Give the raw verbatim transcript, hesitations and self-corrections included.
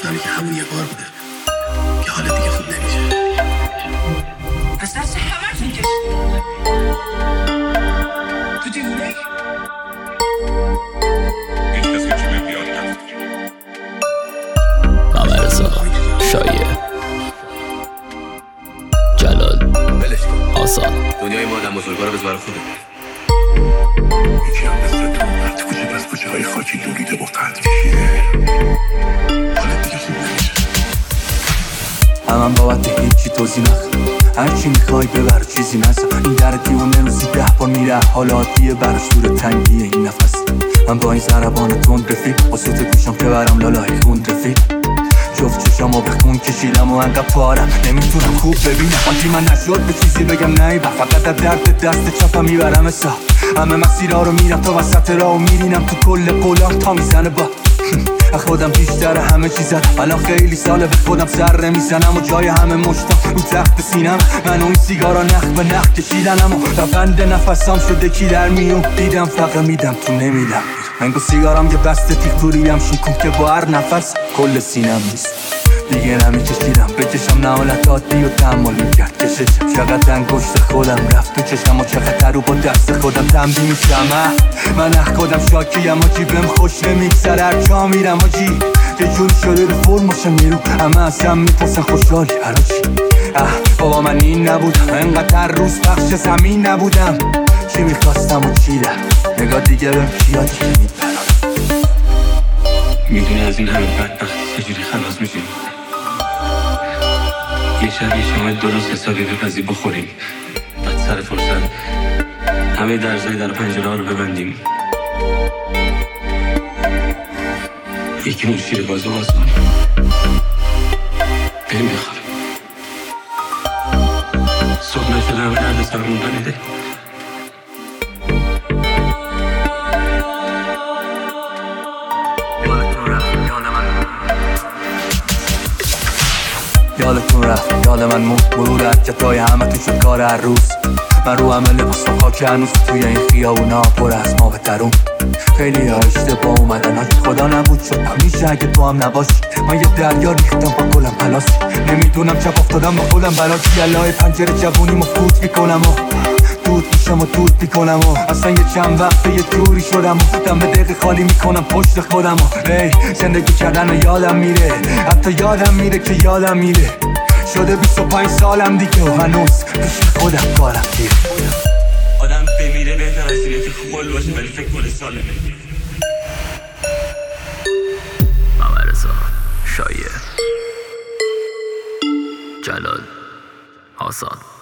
میزنه که همون یه بار بوده که حالت دیگه خوب نمیشه. پس دست همتون کشید تو دیوونه هیچ کسی که چیمه بیاد نفت مامرزا شایع جلال بلش کن. آسان دنیای ما آدم بزرگوار بذار خوده. یکی هم مثل تو هرت کوچه پس کوچه های خاکی دوریده با قد کشیده حالت دیگه خوب نمیشه. همم بابت هیچی توضیح نخواه هرچی میخوای ببر چیزی نزا این در دیونه روزی ده بار میره حالاتیه برش دور تنگیه این نفس من با این ضربان تند رفیق با سوت گوشم که برم لالای خوند رفیق جفت چشامو به خون کشیدم و انقدر پارم نمیتونم خوب ببینم آنچی من نشد به چیزی بگم نیبر فقط از درد دست چپم میبرم حساب همه مسیرها رو میرم تا وسط راه و میرینم تو کل قولام تا میزنه با خودم بیشتر همه چیزم الان خیلی ساله به خودم سر نمیزنم و جای همه مشتم رو تخت سینم من و این سیگارا نخ به نخ کشیدنم و روند نفسام شده کی در میون دیدم فقط میدم تو نمیدم منگو سیگارم یه بسته تیخ توریم شیکون که با هر نفس کل سینم نیست دیگه نمیکشیدم بکشم نهالتاتی و تحمل میکرد کششم چقدر انگشت خودم رفت تو چشم و چقدر رو با دست خودم تنبی میشم من اخ خودم شاکیم و جیبم خوش نمیگذره هر جا میرم و جی یه جوری شده به فرماشم میرو همه از هم میپرسن خوشحالی هر چی اه بابا من این نبودم انقدر روز بخش زمین نبودم چی میخواستم و چی در نگاه دیگه بهم کیادی که میپرم میدونی از این همه بدبختی چجوری خلاص میشیم؟ یه شب یه شمای درست حسابی بپزی بخوریم بعد سر فرصت همه درزای در پنجره ها رو ببندیم یکی اون شیر گازو باز کنیم بریم بخوریم صبح نشده همه درد سرمون بنده یادتون رفت یاد من مون مرور حرکتای همه تو شد کار هر روز من رو همه لباس و خاک هنوز توی این خیابونا پر از ما بترون خیلی ها اشتباه اومدن هاش خدا نبود شد همیشه اگه تو هم نباشی من یه دریا ریختم با گلم پلاسی نمیدونم چپ افتادم با خودم بلاکی اللای پنجره جوونیمو فوت میکنم و دود میشم و دود میکنم و اصلا یه چند وقته یه جوری شدم و دم به دقیقه خالی میکنم پشت خودم و ای زندگی کردن و یادم میره حتی یادم میره که یادم میره شده بیست و پنج سالم دیگه و هنوز پیش خودم کارم گیره آدم بمیره بهتر از اینه که خوب باشه ولی فکر کنه سالمه مامرزا شایع جلال آسان